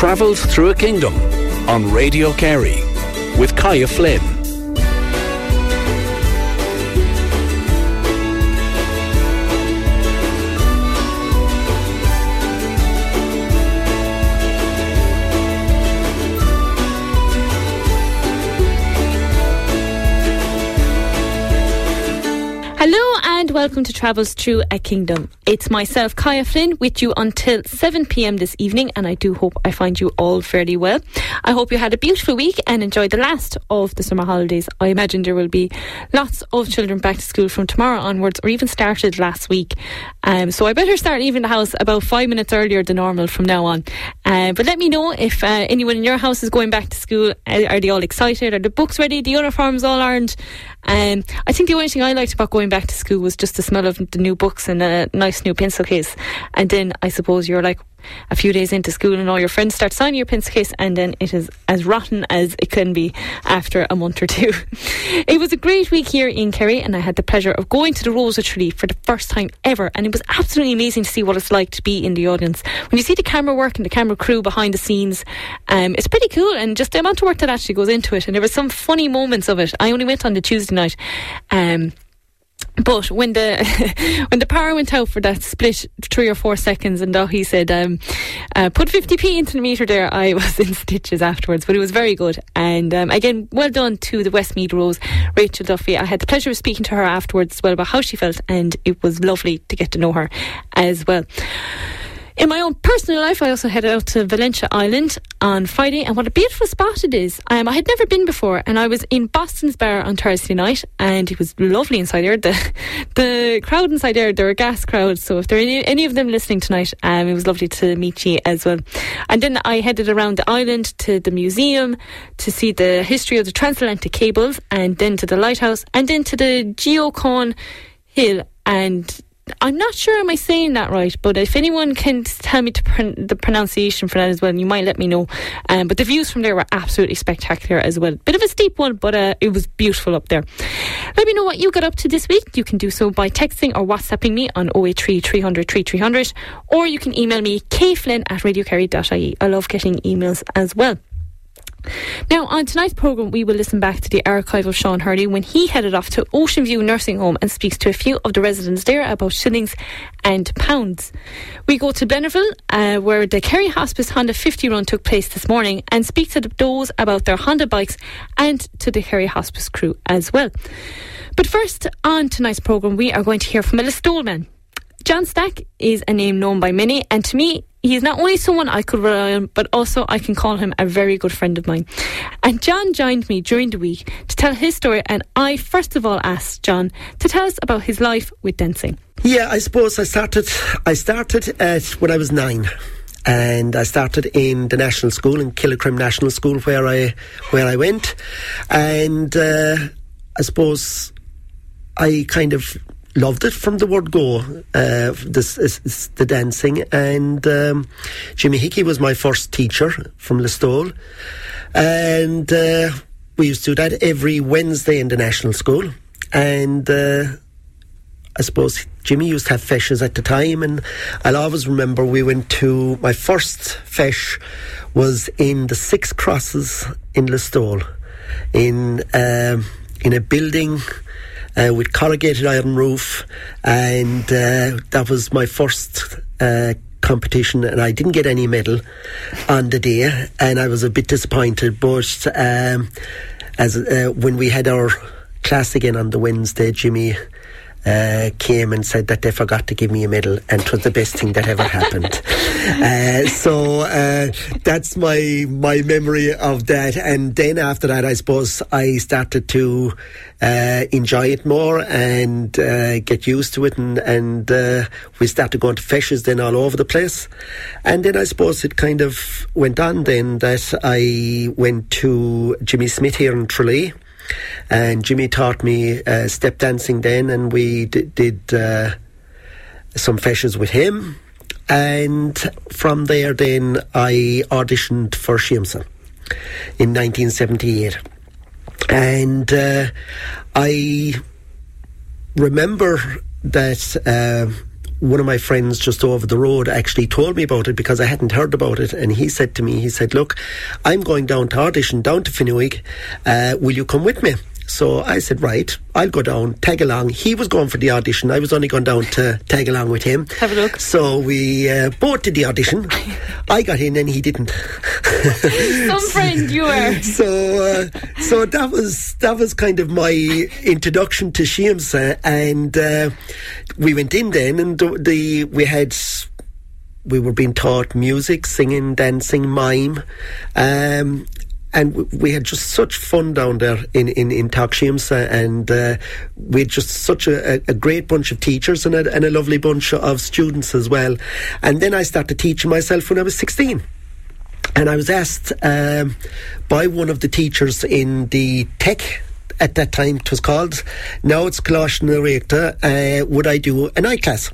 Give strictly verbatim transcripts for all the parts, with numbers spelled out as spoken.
Travels Through a Kingdom on Radio Kerry with Kaya Flynn. Hello and welcome to Travels Through a Kingdom. It's myself, Kaya Flynn, with you until seven p.m. this evening, and I do hope I find you all fairly well. I hope you had a beautiful week and enjoyed the last of the summer holidays. I imagine there will be lots of children back to school from tomorrow onwards, or even started last week. Um, so I better start leaving the house about five minutes earlier than normal from now on. Uh, but let me know if uh, anyone in your house is going back to school. Are, are they all excited? Are the books ready? The uniforms all ironed? Um, I think the only thing I liked about going back to school was just the smell of the new books and a nice new pencil case. And then I suppose you're like a few days into school and all your friends start signing your pencil case, and then it is as rotten as it can be after a month or two. It was a great week here in Kerry, and I had the pleasure of going to the Rose of Tralee for the first time ever, and it was absolutely amazing to see what it's like to be in the audience. When you see the camera work and the camera crew behind the scenes, um, it's pretty cool, and just the amount of work that actually goes into it. And there were some funny moments of it. I only went on the Tuesday night, um but when the when the power went out for that split three or four seconds, and he said, um, uh, put fifty p into the meter there, I was in stitches afterwards. But it was very good. And um, again, well done to the Westmeath Rose, Rachel Duffy. I had the pleasure of speaking to her afterwards as well about how she felt, and it was lovely to get to know her as well. In my own personal life, I also headed out to Valentia Island on Friday, and what a beautiful spot it is. Um, I had never been before, and I was in Boston's Bar on Thursday night, and it was lovely inside there. The the crowd inside there, they're a gas crowd, so if there are any, any of them listening tonight, um, it was lovely to meet you as well. And then I headed around the island to the museum to see the history of the transatlantic cables, and then to the lighthouse, and then to the Geocon Hill. And I'm not sure am I saying that right, but if anyone can tell me to pr- the pronunciation for that as well, you might let me know. Um, but the views from there were absolutely spectacular as well. Bit of a steep one, but uh, it was beautiful up there. Let me know what you got up to this week. You can do so by texting or WhatsApping me on oh eight three, three hundred, thirty-three hundred, or you can email me kflynn at radiokerry dot I E. I love getting emails as well. Now, on tonight's programme, we will listen back to the archive of Sean Hurley when he headed off to Ocean View Nursing Home and speaks to a few of the residents there about shillings and pounds. We go to Blennerville, uh, where the Kerry Hospice Honda fifty run took place this morning, and speak to those about their Honda bikes and to the Kerry Hospice crew as well. But first, on tonight's programme, we are going to hear from a Listowel man. John Stack is a name known by many, and to me, he is not only someone I could rely on, but also I can call him a very good friend of mine. And John joined me during the week to tell his story, and I first of all asked John to tell us about his life with dancing. Yeah, I suppose I started I started at when I was nine. And I started in the national school, in Killicrim National School, where I where I went. And uh, I suppose I kind of loved it from the word go, uh, this is the dancing. And um, Jimmy Hickey was my first teacher from Listowel, and uh, we used to do that every Wednesday in the national school. And uh, I suppose Jimmy used to have feshes at the time, and I'll always remember we went to, my first fesh was in the Six Crosses in Listowel, in um, in a building Uh, with corrugated iron roof, and uh, that was my first uh, competition, and I didn't get any medal on the day, and I was a bit disappointed. But um, as uh, when we had our class again on the Wednesday, Jimmy uh, came and said that they forgot to give me a medal, and it was the best thing that ever happened. Uh, so uh, that's my my memory of that. And then after that, I suppose I started to uh, enjoy it more and uh, get used to it, and, and uh, we started going to feshes then all over the place. And then I suppose it kind of went on then that I went to Jimmy Smith here in Tralee, and Jimmy taught me uh, step dancing then, and we d- did uh, some feshes with him. And from there then I auditioned for Sheamsa in nineteen seventy-eight, and uh, I remember that uh, one of my friends just over the road actually told me about it because I hadn't heard about it, and he said to me, he said, look, I'm going down to audition down to Finnewick, uh, will you come with me? So I said, right, I'll go down, tag along. He was going for the audition. I was only going down to tag along with him. Have a look. So we uh, both did the audition. I got in and he didn't. Some friend you were. So uh, so that was that was kind of my introduction to Seamsa, and uh, we went in then, and the, the we had... we were being taught music, singing, dancing, mime, um, and we had just such fun down there in, in, in Takshiamsa, and uh, we had just such a, a great bunch of teachers and a, and a lovely bunch of students as well. And then I started teaching myself when I was sixteen. And I was asked um, by one of the teachers in the tech, at that time it was called, now it's Colossian Rector, uh, would I do an I class?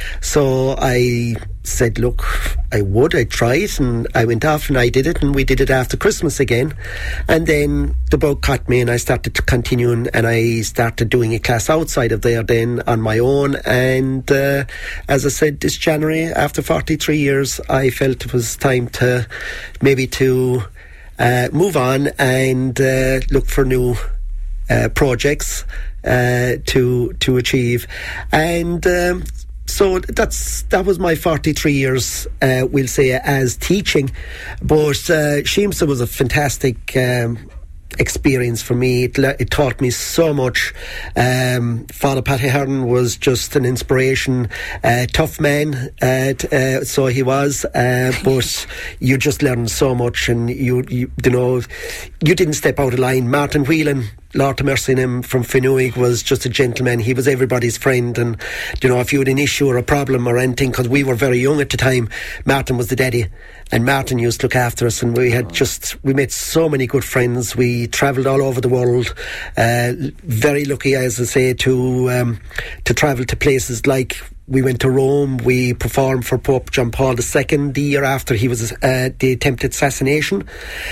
So I said, look, I would, I tried, and I went off and I did it, and we did it after Christmas again. And then the bug caught me and I started to continue, and, and I started doing a class outside of there then on my own. And uh, as I said, this January, after forty-three years, I felt it was time to maybe to uh, move on and uh, look for new uh, projects uh, to to achieve. And um, So that's that was my forty-three years, uh, we'll say, as teaching. But uh, Seamsa was a fantastic um, experience for me. It, it taught me so much. Um, Father Patty Hearn was just an inspiration. Uh, tough man, uh, t- uh, so he was. Uh, but you just learned so much, and you, you, you know, you didn't step out of line. Martin Whelan, Lord to mercy him, from Finnewick, was just a gentleman. He was everybody's friend, and you know, if you had an issue or a problem or anything, because we were very young at the time, Martin was the daddy, and Martin used to look after us, and we had just we made so many good friends. We travelled all over the world. Uh, very lucky, as I say, to um, to travel to places like, we went to Rome. We performed for Pope John Paul the Second the year after he was uh, the attempted assassination,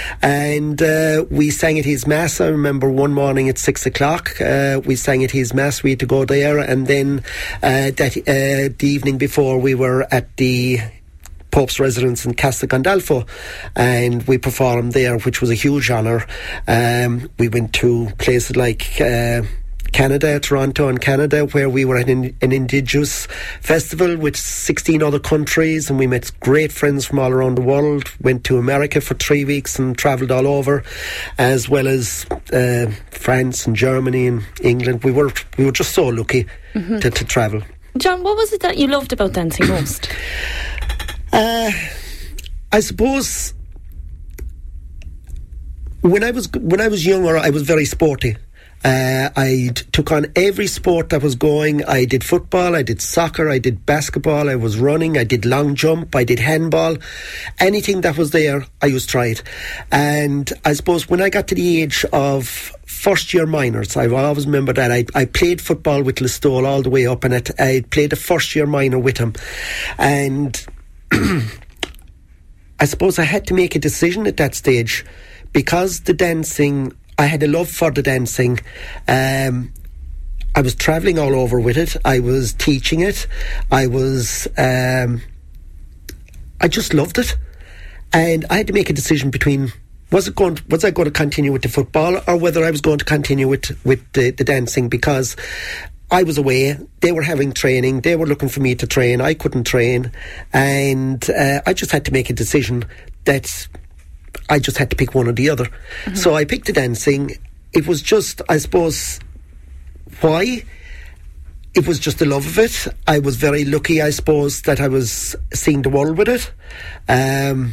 and uh, we sang at his mass. I remember one morning at six o'clock, uh, we sang at his mass. We had to go there, and then uh, that uh, the evening before, we were at the Pope's residence in Castel Gandolfo, and we performed there, which was a huge honour. Um, we went to places like Uh, Canada, Toronto and Canada, where we were at an, an Indigenous festival with sixteen other countries, and we met great friends from all around the world. Went to America for three weeks and travelled all over, as well as uh, France and Germany and England. We were we were just so lucky mm-hmm. to, to travel. John, what was it that you loved about dancing most? uh, I suppose when I was when I was younger, I was very sporty. Uh, I t- took on every sport that was going. I did football, I did soccer, I did basketball, I was running, I did long jump, I did handball. Anything that was there, I used to try it. And I suppose when I got to the age of first year minors, I always remember that I, I played football with Listowel all the way up, and it, I played a first year minor with him. And I suppose I had to make a decision at that stage, because the dancing, I had a love for the dancing. Um, I was travelling all over with it. I was teaching it. I was, um, I just loved it. And I had to make a decision between, was it going, was I going to continue with the football, or whether I was going to continue with, with the, the dancing, because I was away, they were having training, they were looking for me to train, I couldn't train, and uh, I just had to make a decision that I just had to pick one or the other. Mm-hmm. So I picked the dancing. It was just, I suppose, why? It was just the love of it. I was very lucky, I suppose, that I was seeing the world with it. Um,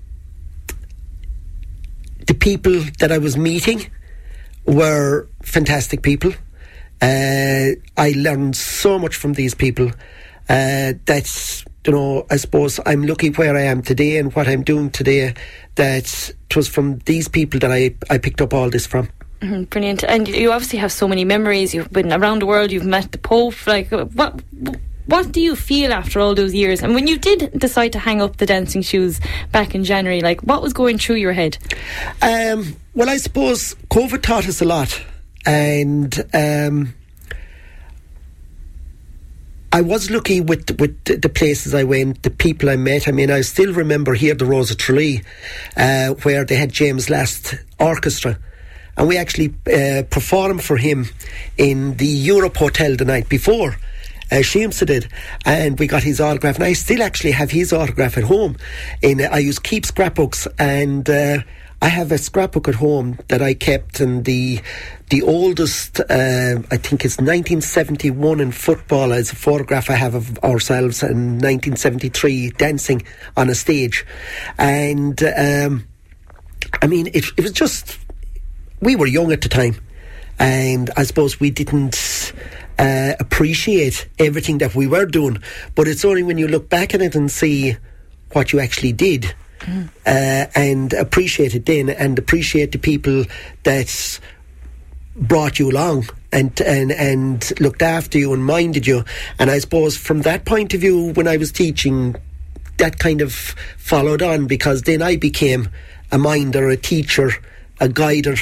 the people that I was meeting were fantastic people. Uh, I learned so much from these people. Uh, that's, you know, I suppose I'm lucky where I am today and what I'm doing today, that it was from these people that I, I picked up all this from. Mm-hmm, brilliant. And you obviously have so many memories. You've been around the world, you've met the Pope. Like, what what do you feel after all those years? And when you did decide to hang up the dancing shoes back in January, like, what was going through your head? Um, well, I suppose COVID taught us a lot. And um I was lucky with with the places I went, the people I met. I mean, I still remember here the Rose of Tralee, uh, where they had James Last Orchestra. And we actually uh, performed for him in the Europe Hotel the night before. Uh, Sheemsa did, and we got his autograph, and I still actually have his autograph at home. In uh, I use Keep scrapbooks, and uh, I have a scrapbook at home that I kept, and the the oldest, uh, I think it's nineteen seventy-one in football. It's a photograph I have of ourselves in nineteen seventy-three dancing on a stage, and um, I mean it, it was just, we were young at the time, and I suppose we didn't Uh, appreciate everything that we were doing, but it's only when you look back at it and see what you actually did, mm. uh, and appreciate it then, and appreciate the people that brought you along and and and looked after you and minded you. And I suppose from that point of view, when I was teaching, that kind of followed on, because then I became a minder, a teacher, a guider.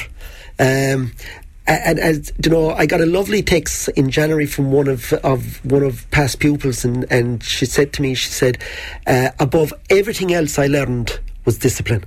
Um, And as you know, I got a lovely text in January from one of of one of past pupils, and, and she said to me, she said, uh, above everything else I learned was discipline.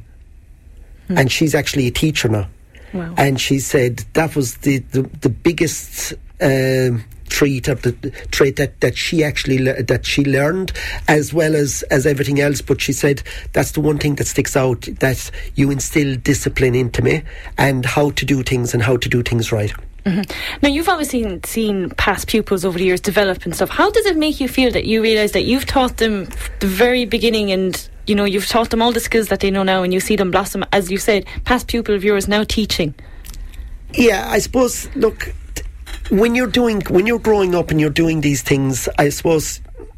Hmm. And she's actually a teacher now. Wow. And she said that was the the, the biggest um, trait of the trait that, that she actually le- that she learned, as well as, as everything else. But she said that's the one thing that sticks out, that you instill discipline into me, and how to do things and how to do things right. Mm-hmm. Now, you've obviously seen past pupils over the years develop and stuff. How does it make you feel that you realise that you've taught them the very beginning, and you know you've taught them all the skills that they know now, and you see them blossom, as you said, past pupil of yours now teaching? Yeah, I suppose, look, when you're doing, when you're growing up and you're doing these things, I suppose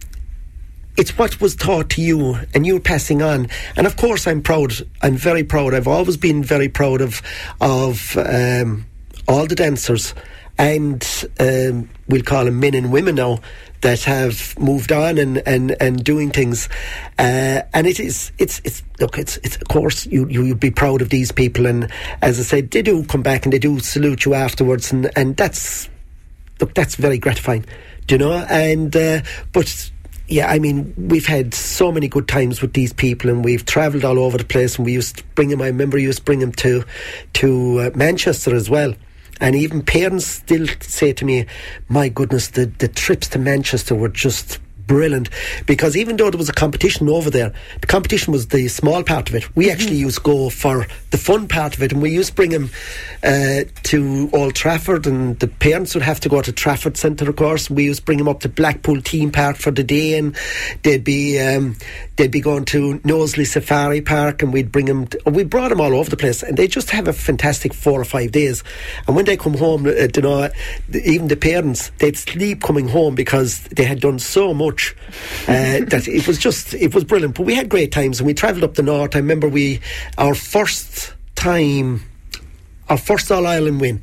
it's what was taught to you and you're passing on. And of course I'm proud, I'm very proud, I've always been very proud of of um, all the dancers, and um, we'll call them men and women now, that have moved on and, and, and doing things. Uh, and it is, it's, it's, look, it's, it's, of course, you, you, you'd be proud of these people. And as I said, they do come back and they do salute you afterwards. And, and that's, look, that's very gratifying, do you know? And, uh, but, yeah, I mean, we've had so many good times with these people, and we've travelled all over the place, and we used to bring them, I remember we used to bring them to, to uh, Manchester as well. And even parents still say to me, my goodness, the, the trips to Manchester were just brilliant, because even though there was a competition over there, the competition was the small part of it. We mm-hmm. actually used to go for the fun part of it, and we used to bring them uh, to Old Trafford, and the parents would have to go to Trafford Centre, of course. We used to bring them up to Blackpool Theme Park for the day, and they'd be um, they'd be going to Knowsley Safari Park, and we'd bring them to, we brought them all over the place, and they just have a fantastic four or five days. And when they come home, uh, you know, even the parents, they'd sleep coming home, because they had done so much uh, that it was just, it was brilliant. But we had great times, and we travelled up the north. I remember we, our first time, our first All-Ireland win,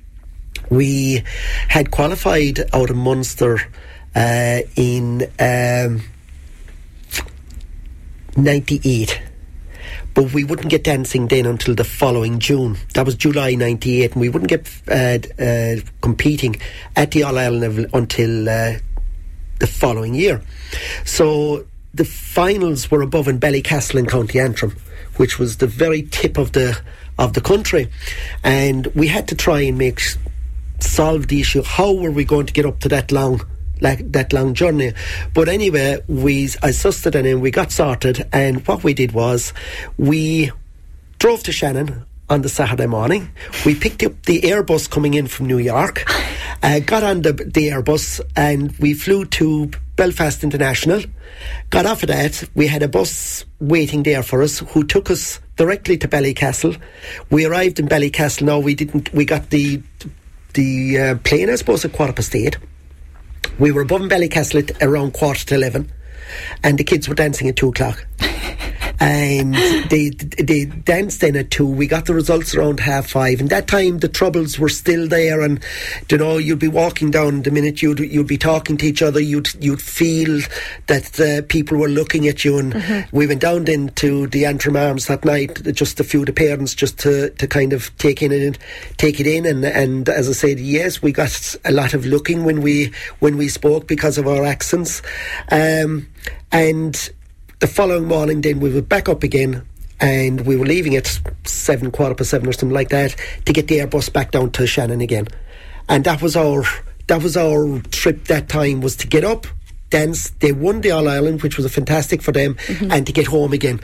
we had qualified out of Munster uh, in um, ninety-eight, but we wouldn't get dancing then until the following June. That was July ninety-eight, and we wouldn't get uh, uh, competing at the All-Ireland level until uh, the following year. So the finals were above in Ballycastle in County Antrim, which was the very tip of the of the country, and we had to try and make solve the issue. How were we going to get up to that long like that long journey? But anyway, we I sussed it in, we got sorted, and what we did was we drove to Shannon on the Saturday morning. We picked up the Airbus coming in from New York, uh, got on the, the Airbus, and we flew to Belfast International. Got off of that, we had a bus waiting there for us who took us directly to Ballycastle. We arrived in Ballycastle. Now we didn't we got the the uh, plane, I suppose, at quarter past eight. We were above in Ballycastle at around quarter to eleven, and the kids were dancing at two o'clock. and they they danced in at two. We got the results around half five, and that time the troubles were still there. And you know, you'd be walking down, the minute you'd you'd be talking to each other, you'd you'd feel that uh, people were looking at you. And mm-hmm. we went down then to the Antrim Arms that night, just a few of the parents, just to, to kind of take in it, take it in. And and as I said, yes, we got a lot of looking when we when we spoke because of our accents. Um, and the following morning, then we were back up again, and we were leaving at seven, quarter past seven or something like that, to get the Airbus back down to Shannon again. And that was our that was our trip that time, was to get up, dance. They won the All Ireland, which was fantastic for them, mm-hmm. and to get home again,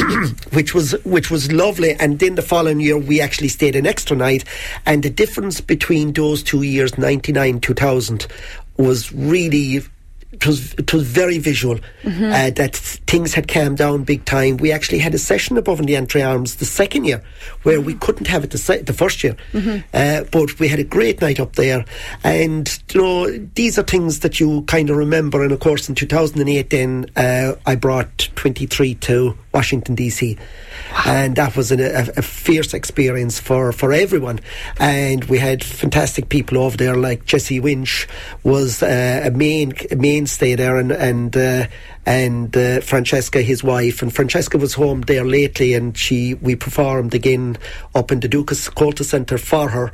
which was which was lovely. And then the following year we actually stayed an extra night, and the difference between those two years, ninety-nine, two thousand, was really, it was, it was very visual. Mm-hmm. uh, that things had calmed down big time. We actually had a session above in the Antrim Arms the second year, where mm-hmm. we couldn't have it the, se- the first year. Mm-hmm. uh, but we had a great night up there. And you know, these are things that you kind of remember. And of course in two thousand eight then uh, I brought twenty-three to Washington D C. Wow. And that was an, a, a fierce experience for, for everyone. And we had fantastic people over there, like Jesse Winch was uh, a main a mainstay there, and and uh, and uh, Francesca, his wife. And Francesca was home there lately, and she we performed again up in the Dukas Colta Centre for her.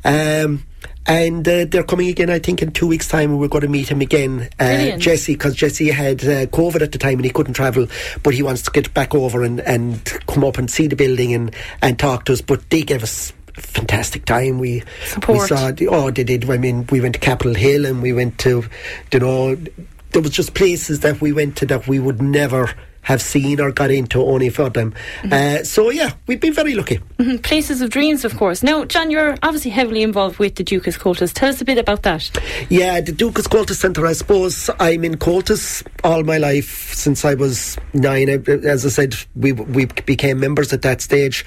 Um, And uh, they're coming again, I think, in two weeks' time. We're going to meet him again. Uh, Jesse, because Jesse had uh, COVID at the time and he couldn't travel, but he wants to get back over and, and come up and see the building and, and talk to us. But they gave us a fantastic time. We, we saw, oh, they did. I mean, we went to Capitol Hill, and we went to, you know, there was just places that we went to that we would never have seen or got into only for them. Mm-hmm. Uh, so yeah, we've been very lucky. Mm-hmm. Places of dreams, of course. Now, John, you're obviously heavily involved with the Dukas Coltas. Tell us a bit about that. Yeah, the Dukas Colta Centre, I suppose I'm in Coltas all my life since I was nine. As I said, we we became members at that stage.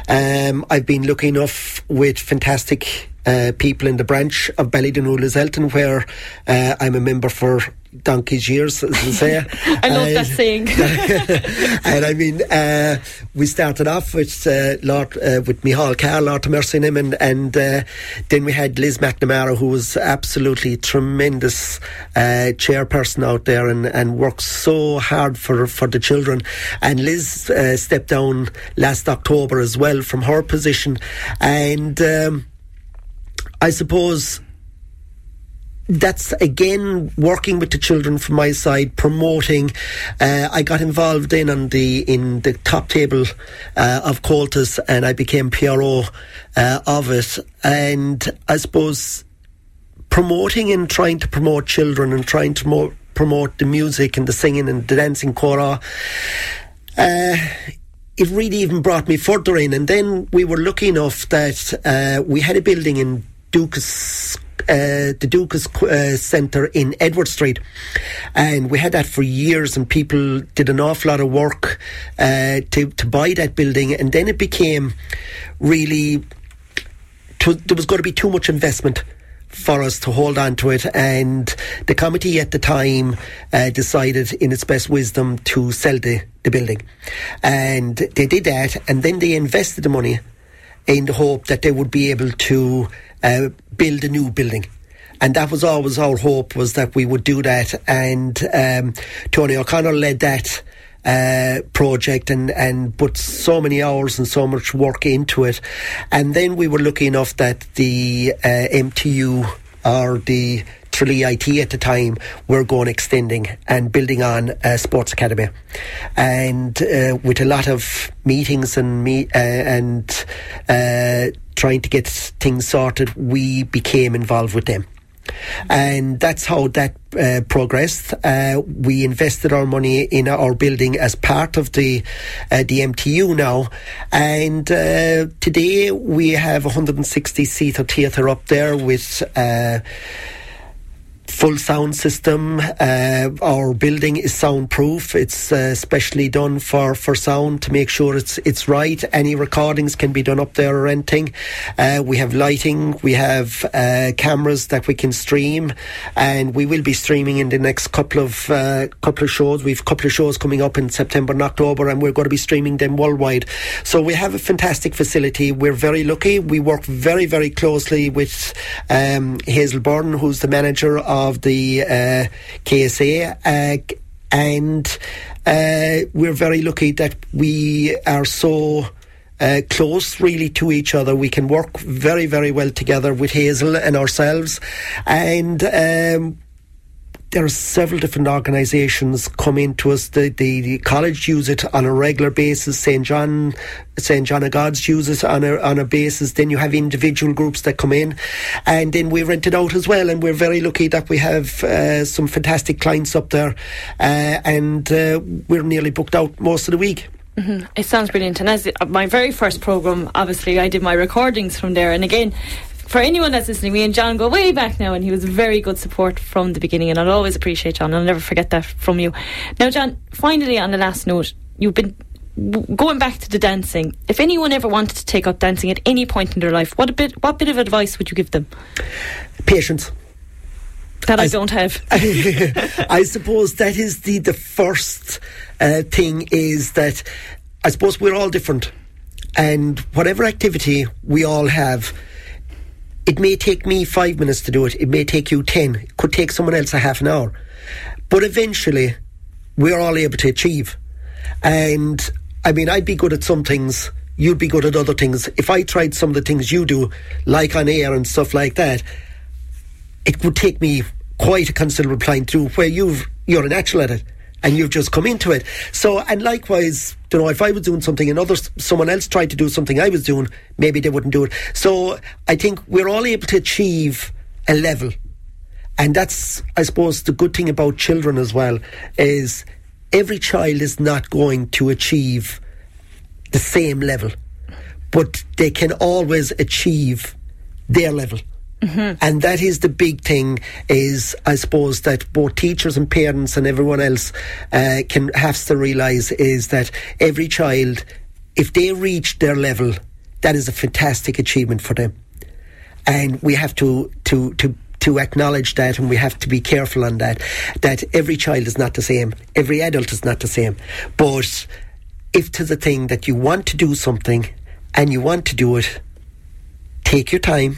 Um, I've been lucky enough with fantastic uh, people in the branch of Ballydonoulis-Elton, where uh, I'm a member for donkey's years, as they say. I love uh, that saying. And I mean, uh, we started off with uh, Lord uh, with Micheál Carr, Lord to mercy him, and and uh, then we had Liz McNamara, who was absolutely tremendous uh, chairperson out there, and, and worked so hard for for the children. And Liz uh, stepped down last October as well from her position, and um, I suppose that's again working with the children from my side, promoting. Uh, I got involved in on the in the top table uh, of Coltas, and I became P R O uh, of it. And I suppose promoting and trying to promote children and trying to mo- promote the music and the singing and the dancing chora. Uh, it really even brought me further in. And then we were lucky enough that uh, we had a building in Dukas. Uh, the Dukas uh, Centre in Edward Street, and we had that for years, and people did an awful lot of work uh, to, to buy that building, and then it became really to, there was going to be too much investment for us to hold on to it, and the committee at the time uh, decided in its best wisdom to sell the, the building, and they did that, and then they invested the money in the hope that they would be able to uh, build a new building. And that was always our hope, was that we would do that. And um, Tony O'Connor led that uh, project and, and put so many hours and so much work into it. And then we were lucky enough that the uh, M T U, or the Tralee I T at the time, were going extending and building on a sports academy, and uh, with a lot of meetings and me uh, and uh, trying to get things sorted, we became involved with them. And that's how that uh, progressed. Uh, we invested our money in our building as part of the uh, the M T U now, and uh, today we have a one hundred sixty seater theatre up there with Uh, full sound system. Uh, our building is soundproof. It's uh, specially done for, for sound to make sure it's it's right. Any recordings can be done up there or anything. Uh, we have lighting. We have uh, cameras that we can stream, and we will be streaming in the next couple of uh, couple of shows. We've a couple of shows coming up in September and October, and we're going to be streaming them worldwide. So we have a fantastic facility. We're very lucky. We work very, very closely with um, Hazel Byrne, who's the manager of the uh, K S A, uh, and uh, we're very lucky that we are so uh, close really to each other. We can work very, very well together with Hazel and ourselves, and um, there are several different organisations come into us. The, the, the college use it on a regular basis. Saint John, Saint John of God's use it on a on a basis. Then you have individual groups that come in, and then we rent it out as well. And we're very lucky that we have uh, some fantastic clients up there, uh, and uh, we're nearly booked out most of the week. Mm-hmm. It sounds brilliant. And as my very first programme, obviously I did my recordings from there. And again, for anyone that's listening, me and John go way back now, and he was very good support from the beginning, and I'll always appreciate John. I'll never forget that from you. Now, John, finally on the last note, you've been w- going back to the dancing. If anyone ever wanted to take up dancing at any point in their life, what a bit what bit of advice would you give them? Patience. That I, I s- don't have. I suppose that is the, the first uh, thing, is that I suppose we're all different, and whatever activity we all have, it may take me five minutes to do it. It may take you ten. It could take someone else a half an hour. But eventually, we're all able to achieve. And, I mean, I'd be good at some things. You'd be good at other things. If I tried some of the things you do, like on air and stuff like that, it would take me quite a considerable time through, where you've, you're a natural at it, and you've just come into it. So, and likewise, you know, if I was doing something and others, someone else tried to do something I was doing, maybe they wouldn't do it. So I think we're all able to achieve a level. And that's, I suppose, the good thing about children as well, is every child is not going to achieve the same level, but they can always achieve their level. Mm-hmm. And that is the big thing, is I suppose that both teachers and parents and everyone else uh, can have to realise, is that every child, if they reach their level, that is a fantastic achievement for them. And we have to to to to acknowledge that, and we have to be careful on that, that every child is not the same, every adult is not the same. But if there's a thing that you want to do something and you want to do it, take your time.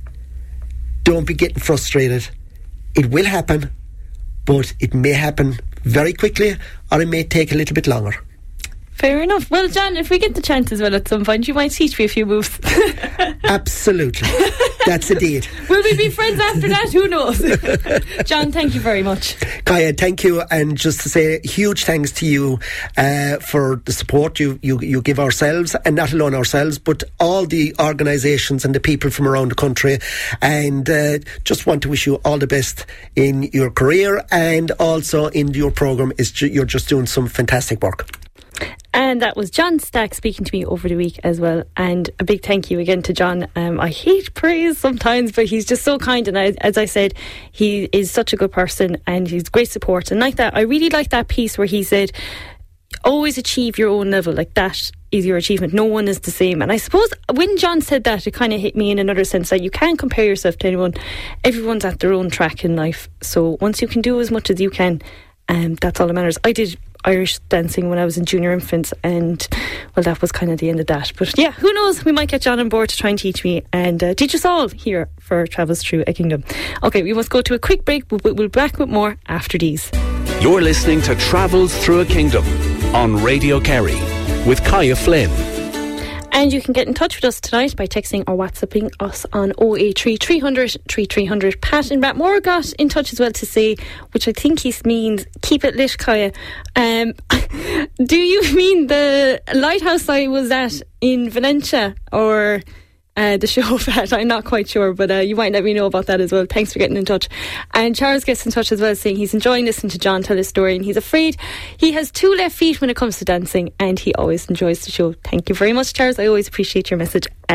Don't be getting frustrated. It will happen, but it may happen very quickly, or it may take a little bit longer. Fair enough. Well, John, if we get the chance as well at some point, you might teach me a few moves. Absolutely. That's a deed. Will we be friends after that? Who knows? John, thank you very much. Kaya, thank you. And just to say huge thanks to you uh, for the support you, you, you give ourselves, and not alone ourselves, but all the organisations and the people from around the country. And uh, just want to wish you all the best in your career, and also in your programme. Is ju- you're just doing some fantastic work. And that was John Stack speaking to me over the week as well. And a big thank you again to John. Um, I hate praise sometimes, but he's just so kind. And I, as I said, he is such a good person, and he's great support. And like that, I really like that piece where he said, always achieve your own level. Like, that is your achievement. No one is the same. And I suppose when John said that, it kind of hit me in another sense, that you can't compare yourself to anyone. Everyone's at their own track in life. So once you can do as much as you can, um, that's all that matters. I did Irish dancing when I was in junior infants, and well, that was kind of the end of that. But yeah, who knows, we might get John on board to try and teach me and uh, teach us all here for Travels Through a Kingdom. Okay, we must go to a quick break, but we'll be back with more after these. You're listening to Travels Through a Kingdom on Radio Kerry with Kaya Flynn. And you can get in touch with us tonight by texting or WhatsApping us on oh eight three, three hundred, thirty-three hundred. Pat in Rathmore got in touch as well to say, which I think he means keep it lit, Kaya. Um, do you mean the lighthouse I was at in Valencia, or uh, the show of that? I'm not quite sure, but uh, you might let me know about that as well. Thanks for getting in touch. And Charles gets in touch as well, saying he's enjoying listening to John tell his story, and he's afraid he has two left feet when it comes to dancing, and he always enjoys the show. Thank you very much, Charles. I always appreciate your message as well.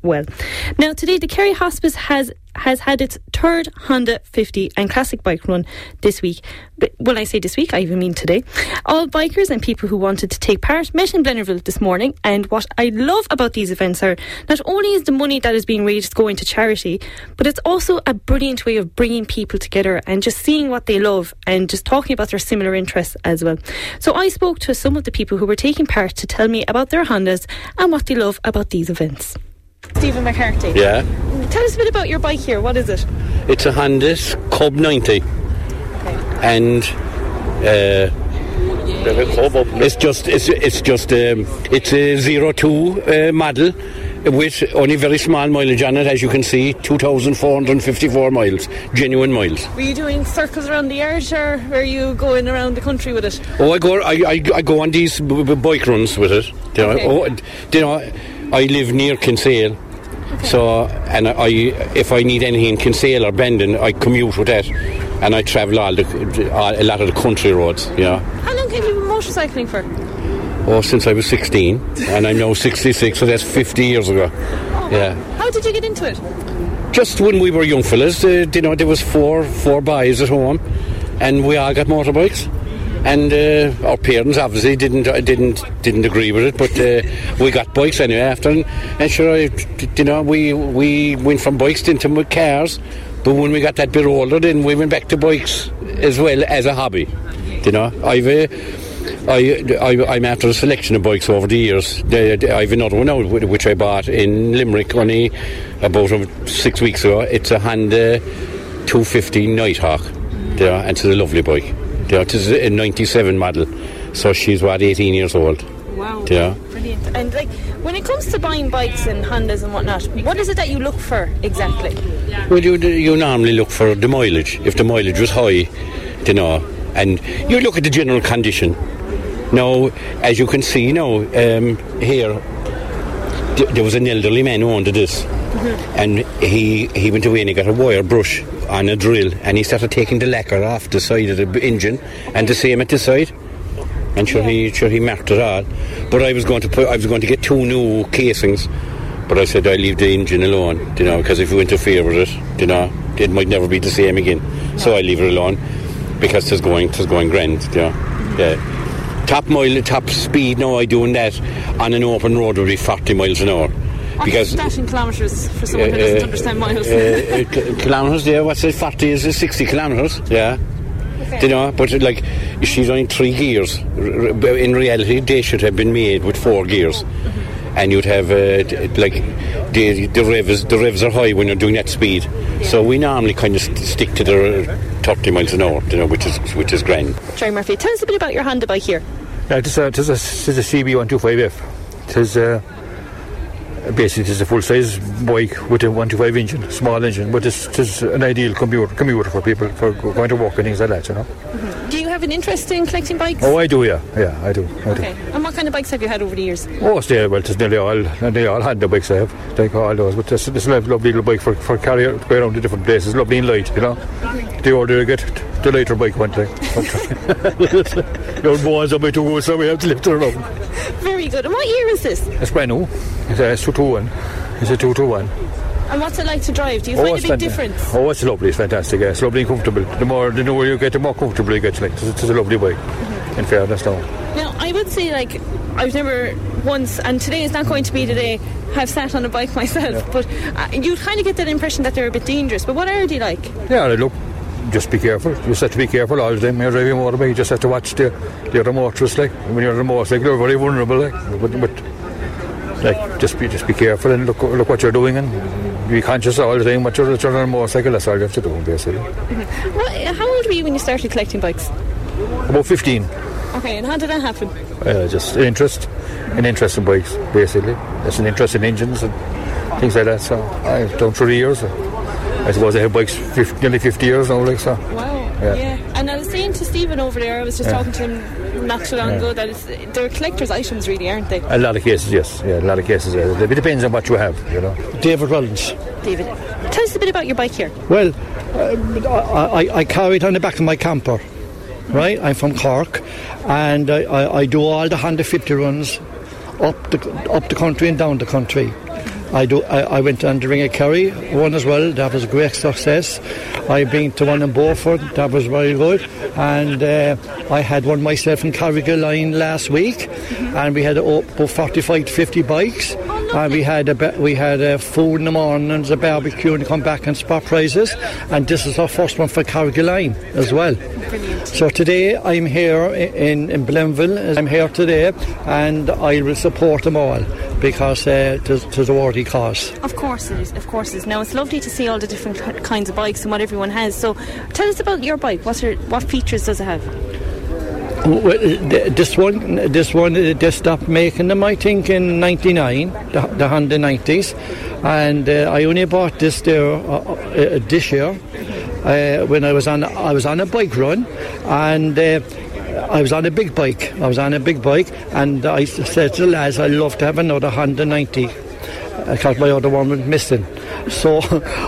well. Now, today the Kerry Hospice has has had its third Honda fifty and Classic Bike Run this week. But when I say this week, I even mean today. All bikers and people who wanted to take part met in Blennerville this morning, and what I love about these events are not only is the money that is being raised going to charity, but it's also a brilliant way of bringing people together and just seeing what they love and just talking about their similar interests as well. So I spoke to some of the people who were taking part to tell me about their Hondas and what they love about these events. Stephen McCarthy. Yeah. Tell us a bit about your bike here. What is it? It's a Honda Cub ninety. Okay. And uh, it's just it's it's just um, it's a zero two uh, model with only very small mileage on it, as you can see, two thousand four hundred fifty-four miles, genuine miles. Were you doing circles around the yard, or were you going around the country with it? Oh, I go I I, I go on these b- b- bike runs with it. You know, Okay. oh, you know, I live near Kinsale. Okay. So, and I, if I need anything in Kinsale or Bendon, I commute with that, and I travel all the, all, a lot of the country roads. Yeah. How long have you been motorcycling for? Oh, since I was sixteen, and I'm now sixty-six, so that's fifty years ago. Oh, Yeah. How did you get into it? Just when we were young fellas, uh, you know, there was four four boys at home, and we all got motorbikes. And uh, our parents obviously didn't uh, didn't didn't agree with it, but uh, we got bikes anyway after, and, and sure, I, you know, we we went from bikes into cars, but when we got that bit older, then we went back to bikes as well as a hobby. You know, I've uh, I, I I'm after a selection of bikes over the years. I've another one now which I bought in Limerick only about six weeks ago. It's a Honda two fifty Nighthawk, you know, and it's a lovely bike. Yeah, it is a ninety-seven model, so she's what, eighteen years old. Wow. Yeah. Brilliant. And like, when it comes to buying bikes and Hondas and whatnot, what is it that you look for exactly? Well, you you normally look for the mileage. If the mileage was high, you know, and you look at the general condition. Now, as you can see now, um, here, th- there was an elderly man who owned this, mm-hmm. and he, he went away and he got a wire brush on a drill, and he started taking the lacquer off the side of the engine, and the same at the side. And sure, yeah. he sure he marked it all. But I was going to put, I was going to get two new casings, but I said I leave the engine alone, you know, because if you interfere with it, you know, it might never be the same again. No. So I leave it alone because it's going, it's going grand, you know. Mm-hmm. Yeah. Top mile, top speed now I doing that on an open road would be forty miles an hour. Because that in kilometres for someone who doesn't uh, understand miles. uh, uh, kilometres, yeah. What's it? Forty is sixty kilometres, yeah. Okay. You know, but like she's on three gears. In reality, they should have been made with four gears, mm-hmm. and you'd have uh, like the the revs. The revs are high when you're doing that speed. Yeah. So we normally kind of st- stick to the thirty miles an hour, you know, which is which is grand. Jerry Murphy, tell us a bit about your Honda bike here. Yeah, it is a, it is a, it is a C B one twenty-five F. It is uh, basically it's a full-size bike with a one twenty-five engine, small engine, but it's, it's an ideal commuter, commuter for people for going to work and things like that, you know. Mm-hmm. Do you have an interest in collecting bikes? Oh, I do, yeah, yeah, I do. I okay. do. And what kind of bikes have you had over the years? Oh, it's there, well, it's nearly all, nearly all Honda bikes I have, like all those, but it's, it's a lovely little bike for, for carry to go around to different places, lovely and light, you know. Mm-hmm. The older you get, the lighter bike one thing. The old bones are my two wheels, so we have to lift it around. Very good. And what year is this? It's brand new. It's a two twenty-one. It's a two twenty-one. And what's it like to drive? Do you find oh, a big fant- difference? Oh, it's lovely. It's fantastic. Yeah. It's lovely and comfortable. The more, the newer you get, the more comfortable you get. Like, it's, it's a lovely bike. Mm-hmm. In fairness, now. Now, I would say, like, I've never once, and today is not going to be the day, have sat on a bike myself. Yeah. But uh, you kind of get that impression that they're a bit dangerous. But what are they like? Yeah, they look. Just be careful. You just have to be careful all the time. When you're driving a motorbike, you just have to watch the, the other motorists. Like when you're on a motorcycle, you're very vulnerable. Like, but, but like just be just be careful and look look what you're doing and be conscious all the time. What you're, you're on a motorcycle, that's all you have to do, basically. Mm-hmm. What, how old were you when you started collecting bikes? About fifteen. Okay, and how did that happen? Uh, just an interest, an interest in bikes, basically. Just an interest in engines and things like that. So I've done through the years. I suppose I have bikes fifty, nearly fifty years now, like so. Wow, yeah. yeah. And I was saying to Stephen over there, I was just yeah. talking to him not too long yeah. ago, that it's, they're collector's items, really, aren't they? A lot of cases, yes. Yeah, a lot of cases. Yeah. It depends on what you have, you know. David Rollins. David, tell us a bit about your bike here. Well, uh, I, I, I carry it on the back of my camper, right? I'm from Cork, and I, I, I do all the Honda fifty runs up the up the country and down the country. I do. I, I went on the Ring of Kerry one as well. That was a great success. I've been to one in Beaufort. That was very good. And uh, I had one myself in Carrigaline last week, and we had about forty-five to fifty bikes. And we had a we had a food in the mornings, a barbecue, and come back and spot prizes. And this is our first one for Carrigaline as well. Brilliant. So today I'm here in in Blenville. I'm here today, and I will support them all because uh, it is a worthy cause. Of course it is. Of course it is. Now it's lovely to see all the different kinds of bikes and what everyone has. So tell us about your bike. What's your, what features does it have? Well, this one, this one, they stopped making them, I think, in ninety-nine, the, the Honda nineties, and uh, I only bought this there uh, uh, this year uh, when I was on, I was on a bike run, and uh, I was on a big bike. I was on a big bike, and I said to the lads, I'd love to have another Honda ninety. Because my other one was missing. So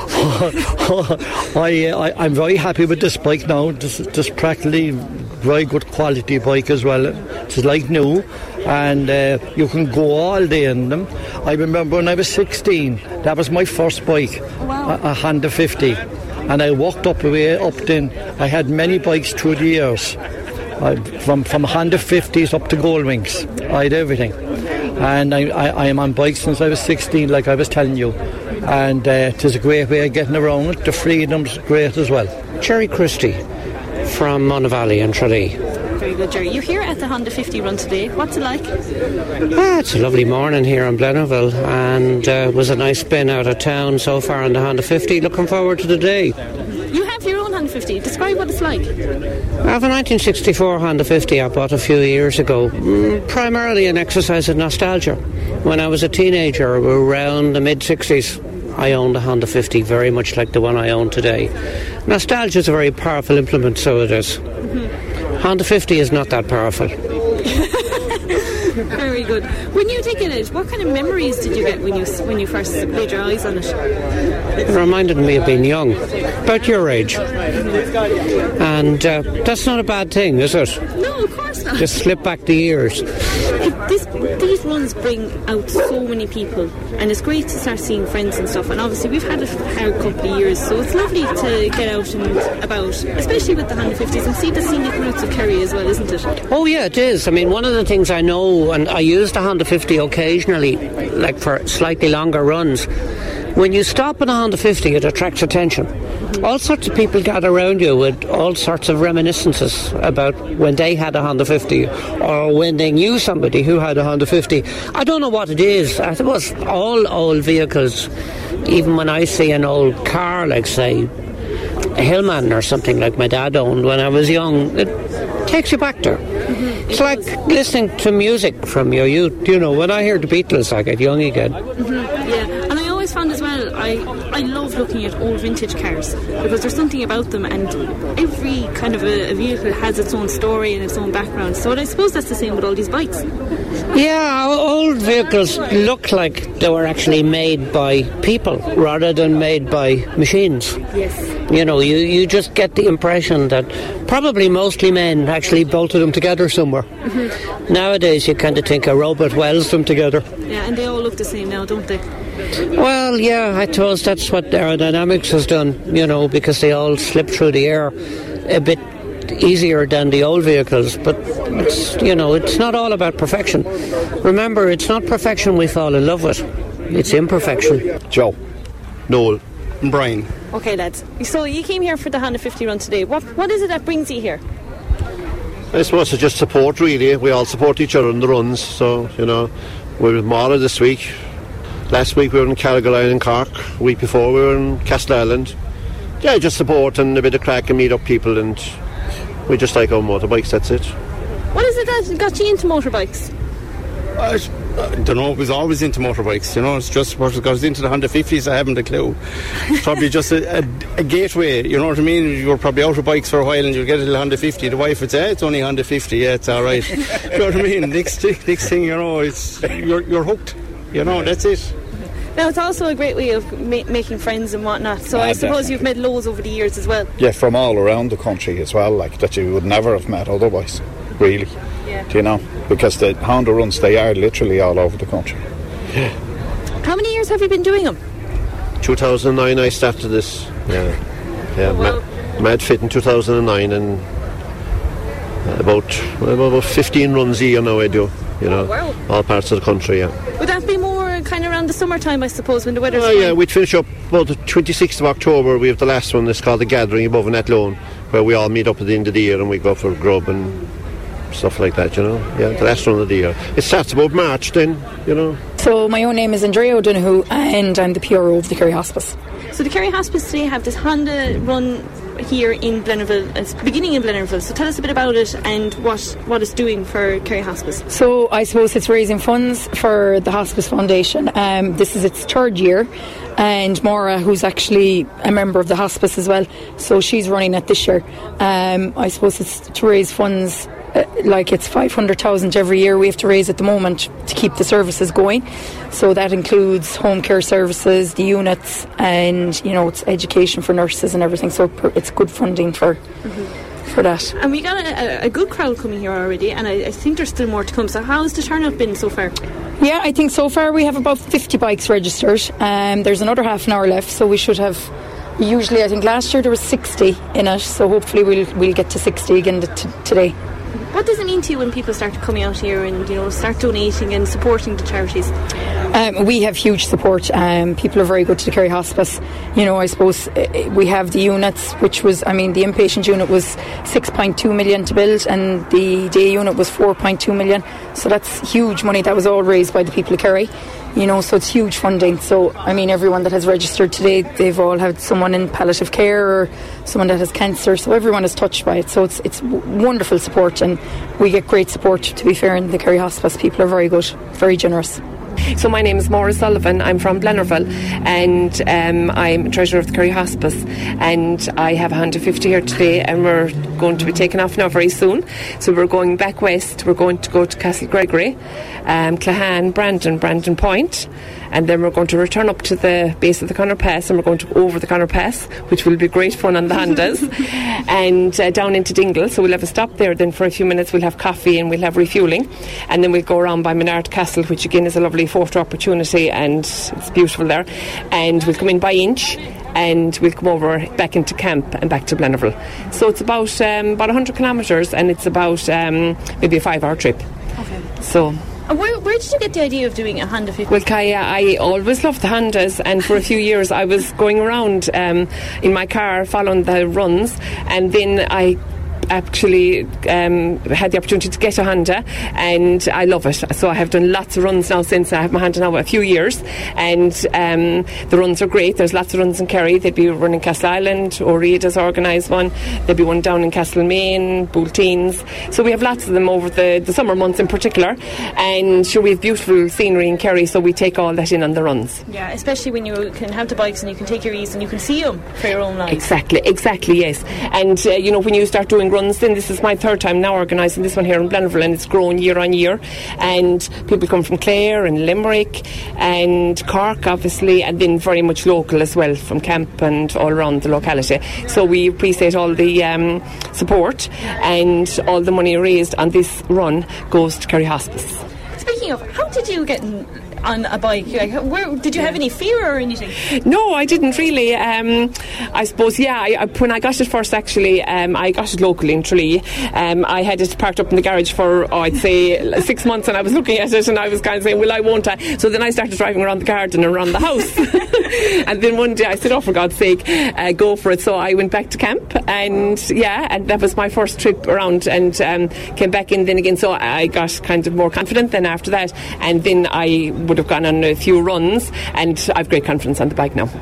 I, I, I'm very happy with this bike now. This, this practically very good quality bike as well. It's like new, and uh, you can go all day in them. I remember when I was sixteen, that was my first bike, wow. a, a Honda fifty. And I walked up the way up then. I had many bikes through the years. I, from, from Honda fifties up to Goldwings. I had everything. And I, I, I am on bikes since I was sixteen, like I was telling you. And uh, it is a great way of getting around. The freedom's great as well. Jerry Christie from Monavalley and Tralee. Very good, Jerry. You're here at the Honda fifty run today. What's it like? Ah, it's a lovely morning here in Blennerville, and uh, it was a nice spin out of town so far on the Honda fifty. Looking forward to the day. You have your own Honda fifty. Describe what it's like. I have a nineteen sixty-four Honda fifty I bought a few years ago, mm, primarily an exercise of nostalgia. When I was a teenager, around the mid-sixties, I owned a Honda fifty, very much like the one I own today. Nostalgia is a very powerful implement, so it is. Mm-hmm. Honda fifty is not that powerful. Very good. When you did get it, what kind of memories did you get when you when you first laid your eyes on it? It reminded me of being young, about your age. And uh, that's not a bad thing, is it? No, of course not. Just slip back the years. This, these runs bring out so many people, and it's great to start seeing friends and stuff. And obviously we've had a hard couple of years, so it's lovely to get out and about, especially with the Honda fifties, and see the scenic routes of Kerry as well, isn't it? Oh yeah, it is. I mean, one of the things I know, and I use the Honda fifty occasionally, like for slightly longer runs, when you stop in a Honda fifty, it attracts attention. Mm-hmm. All sorts of people gather around you with all sorts of reminiscences about when they had a Honda fifty or when they knew somebody who had a Honda fifty. I don't know what it is. I suppose all old vehicles, even when I see an old car, like say a Hillman or something like my dad owned when I was young, it takes you back there. Mm-hmm. It's like listening to music from your youth. You know, when I hear the Beatles, I get young again. Mm-hmm. Yeah, and I always found as well, I, I love looking at old vintage cars because there's something about them, and every kind of a, a vehicle has its own story and its own background. So I suppose that's the same with all these bikes. Yeah, old vehicles look like they were actually made by people rather than made by machines. Yes. You know, you, you just get the impression that probably mostly men actually bolted them together somewhere. Mm-hmm. Nowadays you kind of think a robot welds them together. Yeah, and they all look the same now, don't they? Well, yeah, I suppose that's what aerodynamics has done, you know, because they all slip through the air a bit easier than the old vehicles, but it's, you know, it's not all about perfection. Remember, it's not perfection we fall in love with, it's imperfection. Joe, Noel, and Brian. Okay, lads, so you came here for the Honda fifty run today. What what is it that brings you here? I suppose it's just support, really. We all support each other in the runs, so, you know, we're with Mara this week. Last week we were in Carrigaline and Cork. A week before we were in Castleisland. Yeah, just support and a bit of crack and meet up people, and we just like our motorbikes, that's it. What is it that got you into motorbikes? I, I don't know, I was always into motorbikes, you know, it's just what got us into the Honda fifties, I haven't a clue. It's probably just a, a, a gateway, you know what I mean? You were probably out of bikes for a while and you'll get a little Honda fifty, the wife would say, hey, it's only Honda fifty, yeah, it's alright. You know what I mean? Next, next thing you know, it's you're, you're hooked, you know, that's it. Now, it's also a great way of ma- making friends and whatnot, so uh, I suppose definitely. You've met loads over the years as well. Yeah, from all around the country as well, like, that you would never have met otherwise, really. Yeah. Do you know? Because the Honda runs, they are literally all over the country. Yeah. How many years have you been doing them? two thousand nine I started this. Yeah, yeah. Oh, wow. Mad, Mad Fit in two thousand nine, and about well, about fifteen runs a year now I do. You know, oh, wow. all parts of the country. Yeah. Would that be more kind of around the summertime, I suppose, when the weather's Oh fine? yeah, we'd finish up about the twenty-sixth of October. We have the last one. It's called the Gathering above in Athlone, where we all meet up at the end of the year and we go for grub and stuff like that, you know. Yeah, the last one of the year. It starts about March then, you know. So my own name is Andrea O'Donoghue and I'm the P R O of the Kerry Hospice. So the Kerry Hospice today have this Honda run here in Blennerville. It's beginning in Blennerville. So tell us a bit about it and what, what it's doing for Kerry Hospice. So I suppose it's raising funds for the Hospice Foundation. Um, this is its third year. And Maura, who's actually a member of the hospice as well, so she's running it this year. Um, I suppose it's to raise funds, uh, like it's five hundred thousand every year we have to raise at the moment to keep the services going. So that includes home care services, the units, and you know it's education for nurses and everything. So it's good funding for. Mm-hmm. For that. And we got a, a good crowd coming here already, and I, I think there's still more to come. So how has the turnout been so far? Yeah, I think so far we have about fifty bikes registered. Um, there's another half an hour left, so we should have. Usually, I think last year there was sixty in it, so hopefully we'll we'll get to sixty again t- today. What does it mean to you when people start coming out here and you know start donating and supporting the charities? Um, we have huge support. Um, people are very good to the Kerry Hospice. You know, I suppose uh, we have the units, which was, I mean, the inpatient unit was six point two million to build, and the day unit was four point two million. So that's huge money. That was all raised by the people of Kerry. You know, so it's huge funding. So, I mean, everyone that has registered today, they've all had someone in palliative care or someone that has cancer. So everyone is touched by it. So it's it's wonderful support, and we get great support, to be fair, in the Kerry Hospice. People are very good, very generous. So my name is Maura Sullivan. I'm from Blennerville, and um, I'm treasurer of the Kerry Hospice, and I have a Honda fifty here today, and we're going to be taking off now very soon. So we're going back west. We're going to go to Castle Gregory, um, Clahan, Brandon, Brandon Point, and then we're going to return up to the base of the Connor Pass, and we're going to go over the Connor Pass, which will be great fun on the Hondas, and uh, down into Dingle. So we'll have a stop there. Then for a few minutes we'll have coffee and we'll have refuelling, and then we'll go around by Menard Castle, which again is a lovely photo opportunity, and it's beautiful there. And we'll come in by Inch, and we'll come over back into camp and back to Blennerville. So it's about um, about one hundred kilometres, and it's about um, maybe a five hour trip. Okay. So. And where, where did you get the idea of doing a Honda fifty? Well, Kaya, I always loved the Hondas, and for a few years I was going around um, in my car following the runs, and then I actually um, had the opportunity to get a Honda, and I love it. So I have done lots of runs now since I have my Honda now a few years, and um, the runs are great. There's lots of runs in Kerry. They'd be running Castle Island, O'Reid has organised one. There'd be one down in Castlemaine, Boulteens. So we have lots of them over the, the summer months in particular, and sure, we have beautiful scenery in Kerry, so we take all that in on the runs. Yeah, especially when you can have the bikes and you can take your ease and you can see them for your own life. Exactly, exactly, yes. And uh, you know, when you start doing runs, then this is my third time now organising this one here in Blennerville, and it's grown year on year, and people come from Clare and Limerick and Cork obviously, and then very much local as well from camp and all around the locality. So we appreciate all the um, support, and all the money raised on this run goes to Kerry Hospice. Speaking of, how did you get in on a bike? Like, where, did you have any fear or anything? No, I didn't really. Um, I suppose, yeah, I, I, when I got it first, actually, um, I got it locally in Tralee. Um, I had it parked up in the garage for, oh, I'd say, six months, and I was looking at it, and I was kind of saying, well, I won't. I? So then I started driving around the garden and around the house. And then one day I said, oh, for God's sake, uh, go for it. So I went back to camp, and yeah, and that was my first trip around, and um, came back in then again. So I got kind of more confident then after that, and then I would have gone on a few runs, and I've great confidence on the bike now.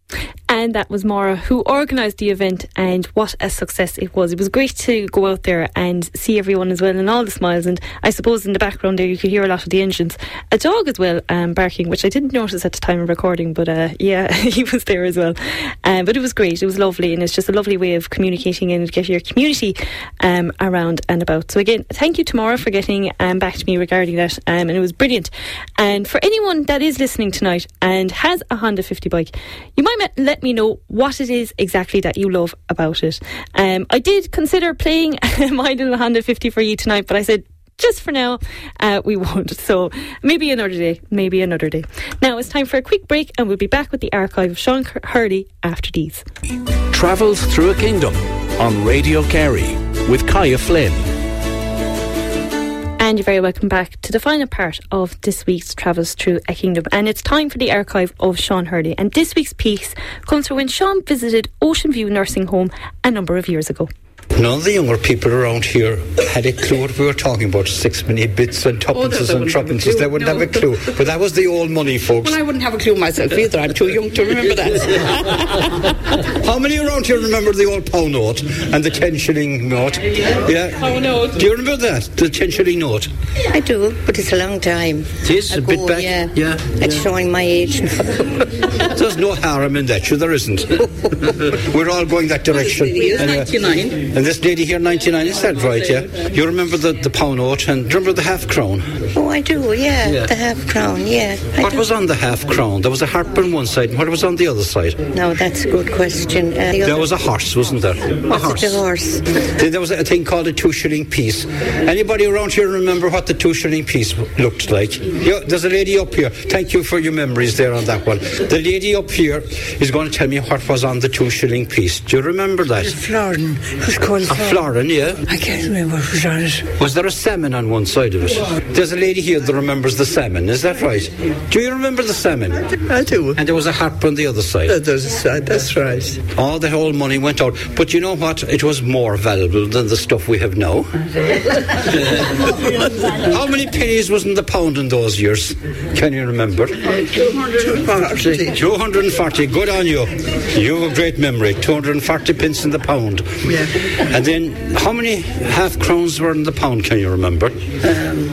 And that was Maura, who organised the event, and what a success it was. It was great to go out there and see everyone as well, and all the smiles. And I suppose in the background there you could hear a lot of the engines. A dog as well um, barking, which I didn't notice at the time of recording, but uh, yeah, he was there as well. Um, but it was great, it was lovely, and it's just a lovely way of communicating and getting your community um, around and about. So again, thank you to Maura for getting um, back to me regarding that, um, and it was brilliant. And for anyone that is listening tonight and has a Honda fifty bike, you might let me know what it is exactly that you love about it. Um, I did consider playing my little Honda fifty for you tonight, but I said, just for now, uh, we won't. So maybe another day, maybe another day. Now it's time for a quick break and we'll be back with the archive of Sean Hurley after these. Travels Through a Kingdom on Radio Kerry with Kaya Flynn. And you're very welcome back to the final part of this week's Travels Through a Kingdom. And it's time for the archive of Sean Hurley. And this week's piece comes from when Sean visited Ocean View Nursing Home a number of years ago. None of the younger people around here had a clue what we were talking about. Six penny bits and tuppences oh, and threepences. They wouldn't no. have a clue. But that was the old money, folks. Well, I wouldn't have a clue myself either. I'm too young to remember that. How many around here remember the old pound note and the ten shilling note? Yeah. Pound note. Do you remember that? The ten shilling note? I do, but it's a long time. It is, ago, a bit back. Yeah. yeah. It's yeah. showing my age. There's no harm in that, sure there isn't. We're all going that direction. This lady is anyway. ninety-nine. And this lady here, ninety-nine, is that right, yeah? You remember the, the pound note and do you remember the half crown? Oh, I do, yeah, yeah. The half crown, yeah. I what do. was on the half crown? There was a harp on one side, and what was on the other side? No, that's a good question. Uh, the there was a horse, wasn't there? A horse. It a horse? Then there was a thing called a two shilling piece. Anybody around here remember what the two shilling piece looked like? Yeah, there's a lady up here. Thank you for your memories there on that one. The lady up here is going to tell me what was on the two shilling piece. Do you remember that? It was florin. It was called a florin, yeah. I can't remember what was on it. Was there a salmon on one side of it? There's a lady here that remembers the salmon, is that right? Do you remember the salmon? I do. And there was a harp on the other side. Uh, there's a side, that's right. All the whole money went out. But you know what? It was more valuable than the stuff we have now. How many pennies was in the pound in those years? Can you remember? two hundred forty. two hundred forty. Good on you. You have a great memory. two hundred forty pence in the pound. Yeah. And then, how many half crowns were in the pound, can you remember? Um,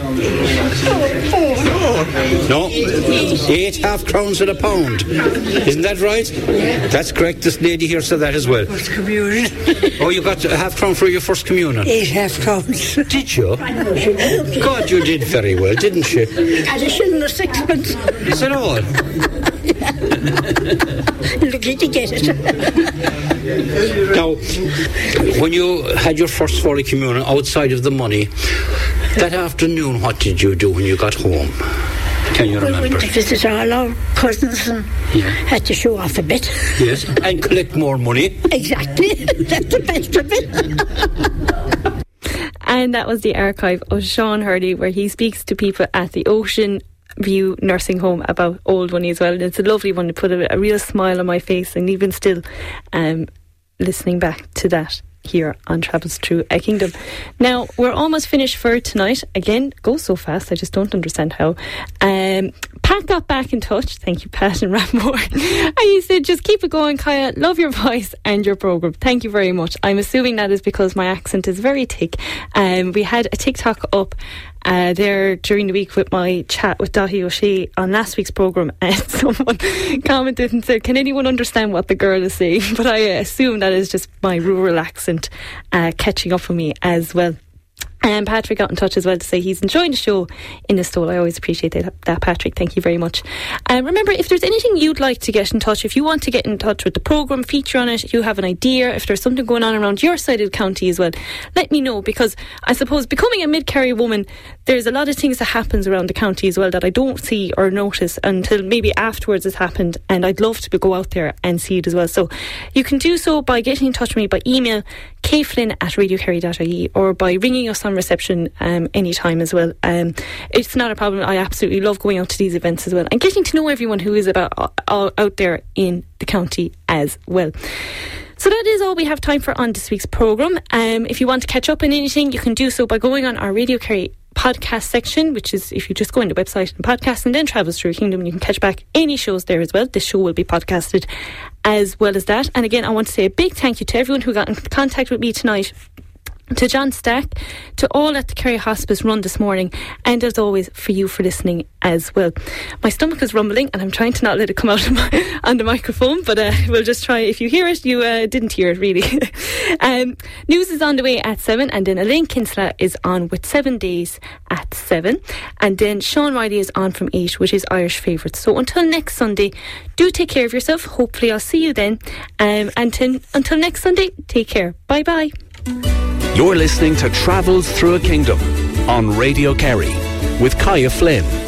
no? Eight half crowns in a pound. Isn't that right? That's correct. This lady here said that as well. First communion. Oh, you got a half crown for your first communion? Eight half crowns. Did you? God, you did very well, didn't you? And a shilling or sixpence. Is that all? Lucky to get it. Now, when you had your first Holy Communion outside of the money, that afternoon, what did you do when you got home? Can you remember? We went to visit all our cousins and yeah. had to show off a bit. Yes, and collect more money. Exactly. That's the best of it. And that was the archive of Sean Hurley, where he speaks to people at the Ocean View Nursing Home about old money as well. And it's a lovely one to put a, a real smile on my face, and even still um, listening back to that here on Travels Through a Kingdom. Now, we're almost finished for tonight. Again, goes so fast, I just don't understand how. Um, Pat got back in touch. Thank you, Pat and Rathmore. And he said, just keep it going, Kaya. Love your voice and your programme. Thank you very much. I'm assuming that is because my accent is very thick. Um, we had a TikTok up Uh, there during the week with my chat with Dahi O'Shea on last week's programme, and someone commented and said, can anyone understand what the girl is saying? But I assume that is just my rural accent uh, catching up on me as well. And Patrick got in touch as well to say he's enjoying the show in the stall. I always appreciate that, that Patrick. Thank you very much. And um, remember, if there's anything you'd like to get in touch, if you want to get in touch with the programme, feature on it, you have an idea, if there's something going on around your side of the county as well, let me know, because I suppose becoming a mid-Kerry woman, there's a lot of things that happens around the county as well that I don't see or notice until maybe afterwards it's happened, and I'd love to go out there and see it as well. So you can do so by getting in touch with me by email kflynn at radiokerry dot I E or by ringing us on reception um, anytime as well. Um, it's not a problem. I absolutely love going out to these events as well and getting to know everyone who is about uh, out there in the county as well. So that is all we have time for on this week's programme. Um, if you want to catch up on anything, you can do so by going on our Radio Kerry podcast section, which is if you just go on the website and podcast and then Travels Through a Kingdom, you can catch back any shows there as well. This show will be podcasted as well as that. And again, I want to say a big thank you to everyone who got in contact with me tonight, to John Stack, to all at the Kerry Hospice run this morning, and as always for you for listening as well. My stomach is rumbling and I'm trying to not let it come out of my, on the microphone, but uh, we'll just try. If you hear it, you uh, didn't hear it really. um, news is on the way at seven, and then Elaine Kinsella is on with seven days at seven, and then Sean Riley is on from eight, which is Irish Favourites. So until next Sunday, do take care of yourself. Hopefully I'll see you then, um, and t- until next Sunday, take care. Bye bye. You're listening to Travels Through a Kingdom on Radio Kerry with Kaya Flynn.